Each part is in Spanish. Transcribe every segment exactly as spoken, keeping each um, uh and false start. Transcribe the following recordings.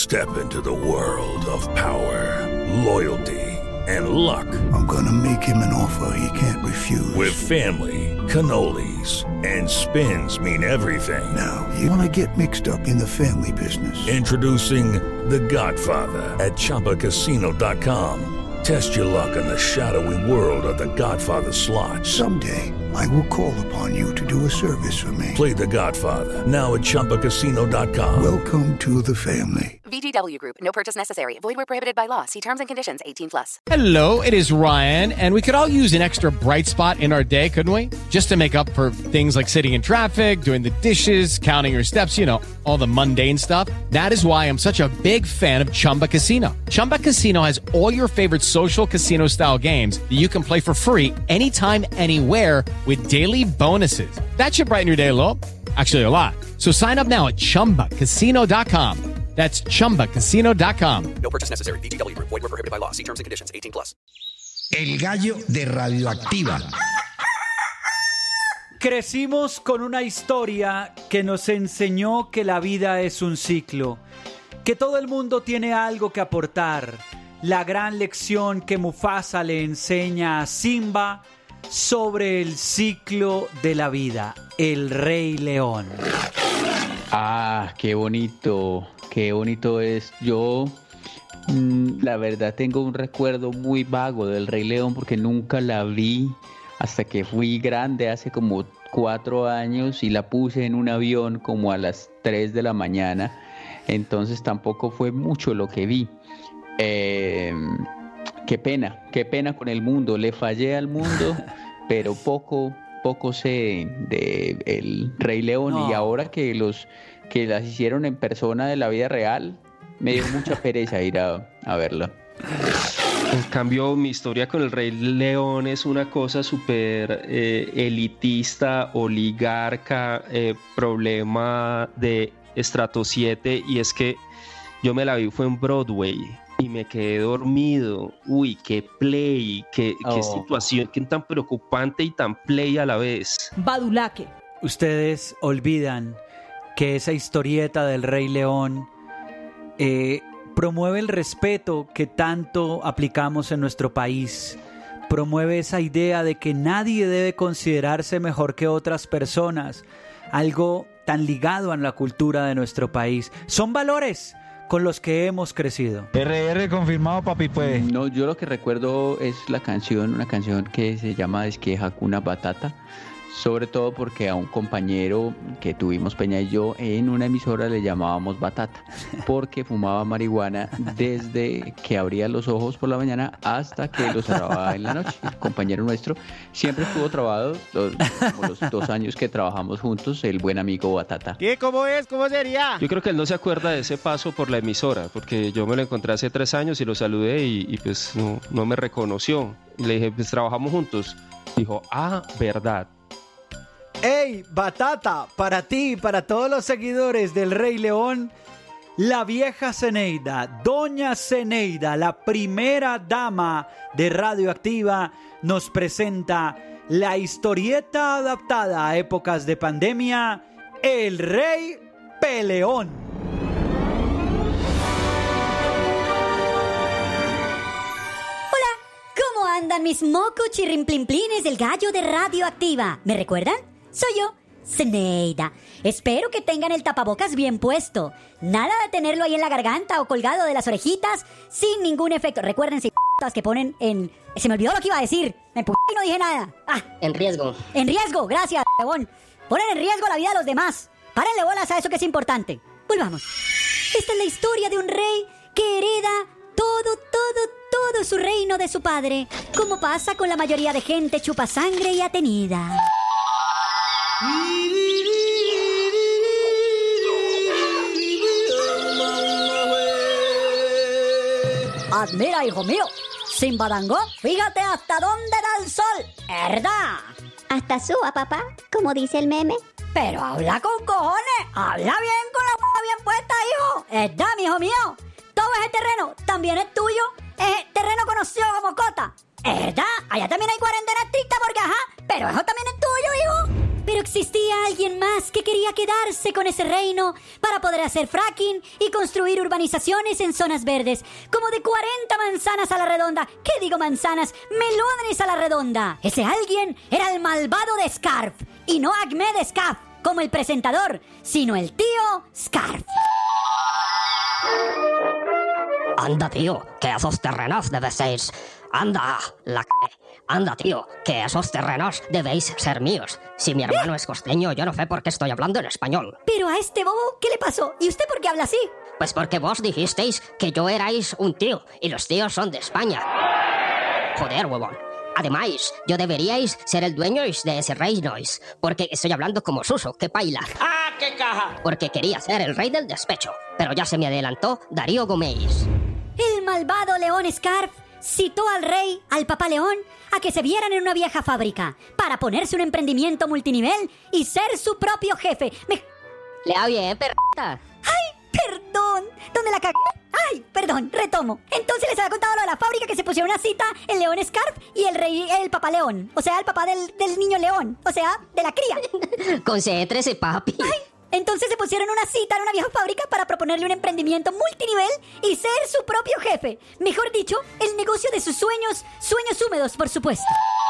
Step into the world of power, loyalty, and luck. I'm gonna make him an offer he can't refuse. With family, cannolis, and spins mean everything. Now, you wanna get mixed up in the family business. Introducing The Godfather at Chumba Casino dot com. Test your luck in the shadowy world of The Godfather slot. Someday, I will call upon you to do a service for me. Play The Godfather, now at Chumba Casino dot com. Welcome to the family. V G W Group. No purchase necessary. Void where prohibited by law. See terms and conditions. eighteen plus. Hello, it is Ryan, and we could all use an extra bright spot in our day, couldn't we? Just to make up for things like sitting in traffic, doing the dishes, counting your steps, you know, all the mundane stuff. That is why I'm such a big fan of Chumba Casino. Chumba Casino has all your favorite social casino-style games that you can play for free anytime, anywhere with daily bonuses. That should brighten your day a little. Actually, a lot. So sign up now at Chumba Casino dot com. That's Chumba Casino dot com. No purchase necessary. V G W Group. Void where prohibited by law. See terms and conditions. eighteen plus. El gallo de Radioactiva. Crecimos con una historia que nos enseñó que la vida es un ciclo, que todo el mundo tiene algo que aportar. La gran lección que Mufasa le enseña a Simba sobre el ciclo de la vida, el Rey León. Ah, qué bonito, qué bonito es. Yo, mmm, la verdad, tengo un recuerdo muy vago del Rey León porque nunca la vi hasta que fui grande, hace como cuatro años, y la puse en un avión como a las tres de la mañana. Entonces tampoco fue mucho lo que vi. Eh, qué pena, qué pena con el mundo. Le fallé al mundo, pero poco... poco sé de el Rey León, no. Y ahora que los que las hicieron en persona de la vida real, me dio mucha pereza ir a, a verla. En cambio, mi historia con el Rey León es una cosa súper eh, elitista, oligarca, eh, problema de estrato siete, y es que yo me la vi fue en Broadway y me quedé dormido. Uy, qué play, qué, oh. qué situación, qué tan preocupante y tan play a la vez. Badulaque. Ustedes olvidan que esa historieta del Rey León eh, promueve el respeto que tanto aplicamos en nuestro país. Promueve esa idea de que nadie debe considerarse mejor que otras personas. Algo tan ligado a la cultura de nuestro país. Son valores con los que hemos crecido. R R confirmado, papi, pues. No, yo lo que recuerdo es la canción, una canción que se llama es que Hakuna Batata, sobre todo porque a un compañero que tuvimos Peña y yo en una emisora le llamábamos Batata, porque fumaba marihuana desde que abría los ojos por la mañana hasta que los cerraba en la noche. El compañero nuestro siempre estuvo trabado, los, como los dos años que trabajamos juntos, el buen amigo Batata. ¿Qué? ¿Cómo es? ¿Cómo sería? Yo creo que él no se acuerda de ese paso por la emisora, porque yo me lo encontré hace tres años y lo saludé y, y pues no, no me reconoció. Y le dije, pues trabajamos juntos. Dijo, ah, verdad. ¡Ey, Batata! Para ti y para todos los seguidores del Rey León, la vieja Zeneida, Doña Zeneida, la primera dama de Radioactiva, nos presenta la historieta adaptada a épocas de pandemia, El Rey Peleón. Hola, ¿cómo andan mis mocos chirrimplimplines del gallo de Radioactiva? ¿Me recuerdan? Soy yo, Zeneida. Espero que tengan el tapabocas bien puesto. Nada de tenerlo ahí en la garganta o colgado de las orejitas sin ningún efecto. Recuerden, si que ponen en... Se me olvidó lo que iba a decir. Me p*** y no dije nada. Ah, en riesgo. En riesgo, gracias, pebón. Ponen en riesgo la vida de los demás. Párenle bolas a eso que es importante. Volvamos. Esta es la historia de un rey que hereda todo, todo, todo su reino de su padre. Como pasa con la mayoría de gente chupasangre y atenida. Admira, hijo mío, sin Badangó, fíjate hasta dónde da el sol, ¿verdad? Hasta suba, papá, como dice el meme. Pero habla con cojones, habla bien con la b*** bien puesta, hijo. ¿Verdad, mi hijo mío? Todo ese terreno también es tuyo, es terreno conocido como cota. ¿Verdad? Allá también hay cuarentena estricta porque ajá, pero eso también es tuyo, hijo. Pero Pero existía alguien más que quería quedarse con ese reino para poder hacer fracking y construir urbanizaciones en zonas verdes, como de cuarenta manzanas a la redonda. ¿Qué digo manzanas? Melones a la redonda. Ese alguien era el malvado de Scarf, y no Ahmed Scarf, como el presentador, sino el tío Scarf. Anda, tío, que esos terrenos debéis... Anda, la c... Anda, tío, que esos terrenos debéis ser míos. Si mi hermano es costeño, yo no sé por qué estoy hablando en español. Pero a este bobo, ¿qué le pasó? ¿Y usted por qué habla así? Pues porque vos dijisteis que yo erais un tío, y los tíos son de España. Joder, huevón. Además, yo deberíais ser el dueño de ese reino, porque estoy hablando como Suso, que paila. ¡Ah, qué caja! Porque quería ser el rey del despecho, pero ya se me adelantó Darío Gómez. El malvado León Scarf citó al rey, al papá León, a que se vieran en una vieja fábrica para ponerse un emprendimiento multinivel y ser su propio jefe. Me... Le va bien, perrita. ¡Ay, perdón! ¿Dónde la cag... ¡Ay, perdón! Retomo. Entonces les había contado lo de la fábrica, que se pusieron una cita el León Scarf y el rey, el papá León. O sea, el papá del, del niño León. O sea, de la cría. Concéntrese, papi. ¡Ay! Entonces se pusieron una cita en una vieja fábrica para proponerle un emprendimiento multinivel y ser su propio jefe. Mejor dicho, el negocio de sus sueños, sueños húmedos, por supuesto.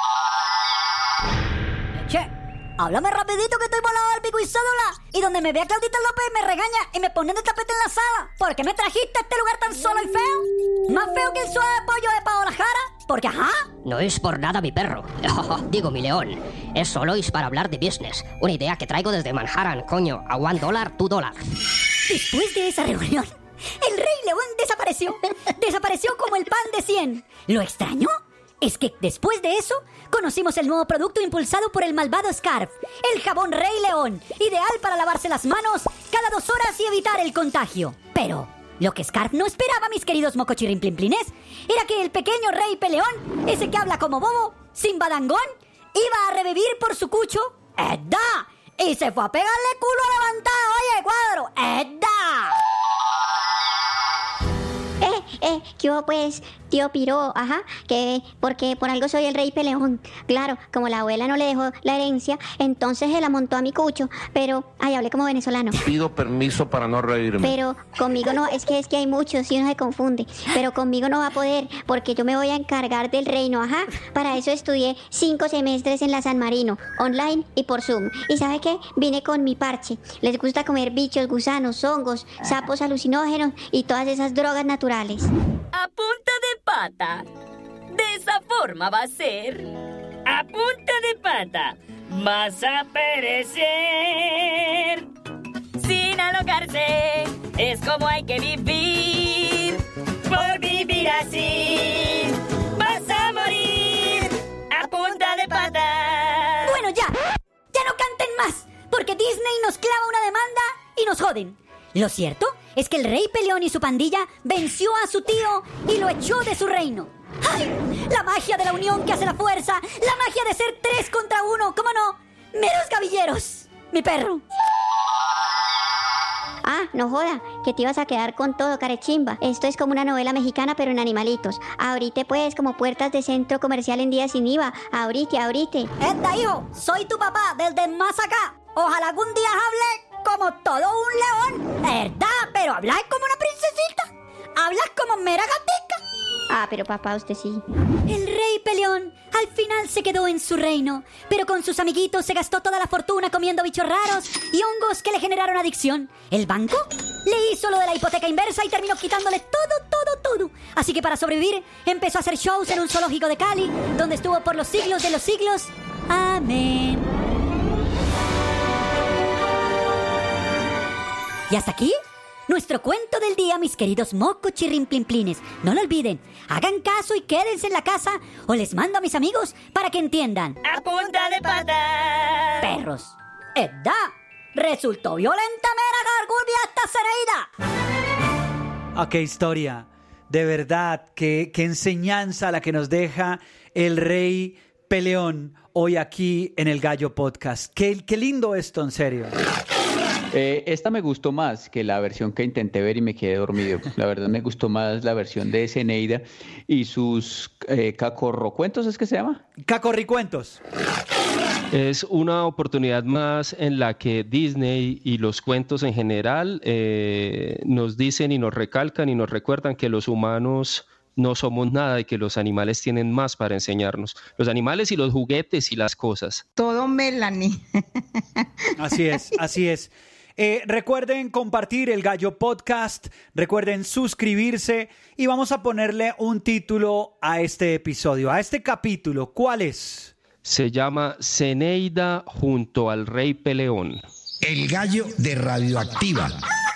Che, háblame rapidito que estoy volado al pico y cédula. Y donde me vea Claudita López me regaña y me ponen de tapete en la sala. ¿Por qué me trajiste a este lugar tan solo y feo? Más feo que el suave pollo de Paola Jara. Porque, ajá. No es por nada mi perro. Digo, mi león. Es solo es para hablar de business. Una idea que traigo desde Manhattan, coño. A one dollar, two dollar. Después de esa reunión, el rey León desapareció. Desapareció como el pan de cien. Lo extraño es que después de eso, conocimos el nuevo producto impulsado por el malvado Scarf. El jabón Rey León. Ideal para lavarse las manos cada dos horas y evitar el contagio. Pero... lo que Scarf no esperaba, mis queridos mocochirrimplimplines, era que el pequeño rey peleón, ese que habla como bobo, sin badangón, iba a revivir por su cucho, ¡edda! Y se fue a pegarle culo a levantada, oye, cuadro, ¡edda! Eh, eh, ¿qué hubo pues, tío Piro? Ajá, que porque por algo soy el rey peleón. Claro, como la abuela no le dejó la herencia, entonces se la montó a mi cucho. Pero, ay, hablé como venezolano. Pido permiso para no reírme. Pero conmigo no, es que es que hay muchos y uno se confunde. Pero conmigo no va a poder, porque yo me voy a encargar del reino, ajá. Para eso estudié cinco semestres en la San Marino, online y por Zoom. ¿Y sabe qué? Vine con mi parche. Les gusta comer bichos, gusanos, hongos, sapos alucinógenos y todas esas drogas naturales. A punta de pata. De esa forma va a ser. A punta de pata vas a perecer. Sin alocarse es como hay que vivir. Por vivir así vas a morir. A punta de pata. Bueno, ya. Ya no canten más, porque Disney nos clava una demanda y nos joden. Lo cierto es que el rey peleón y su pandilla venció a su tío y lo echó de su reino. ¡Ay! La magia de la unión que hace la fuerza. La magia de ser tres contra uno. ¿Cómo no? Meros gavilleros. Mi perro. Ah, no joda, que te ibas a quedar con todo, carechimba. Esto es como una novela mexicana, pero en animalitos. Ahorita pues, como puertas de centro comercial en día sin I V A. Ahorita, ahorita. Esta, hijo, soy tu papá desde más acá. Ojalá algún día hable como todo un león. ¿Verdad? Pero hablas como una princesita. Hablas como mera gatica. Ah, pero papá, usted sí. El rey peleón al final se quedó en su reino, pero con sus amiguitos se gastó toda la fortuna comiendo bichos raros y hongos que le generaron adicción. El banco le hizo lo de la hipoteca inversa y terminó quitándole todo, todo, todo. Así que para sobrevivir empezó a hacer shows en un zoológico de Cali, donde estuvo por los siglos de los siglos. Amén. Y hasta aquí nuestro cuento del día, mis queridos mocochirrimplimplines. No lo olviden, hagan caso y quédense en la casa o les mando a mis amigos para que entiendan. A punta de pata. Perros. ¿Edad? Resultó violenta mera gargulbia esta Zeneida. Ah, qué historia. De verdad, qué, qué enseñanza la que nos deja el rey peleón hoy aquí en el Gallo Podcast. Qué, qué lindo esto, en serio. Eh, esta me gustó más que la versión que intenté ver y me quedé dormido. La verdad me gustó más la versión de Zeneida y sus eh, cacorrocuentos, ¿es que se llama? Cacorricuentos. Es una oportunidad más en la que Disney y los cuentos en general eh, nos dicen y nos recalcan y nos recuerdan que los humanos no somos nada y que los animales tienen más para enseñarnos. Los animales y los juguetes y las cosas. Todo Melanie. Así es, así es. Eh, recuerden compartir el Gallo Podcast, recuerden suscribirse y vamos a ponerle un título a este episodio, a este capítulo. ¿Cuál es? Se llama Zeneida junto al Rey Peleón. El Gallo de Radioactiva.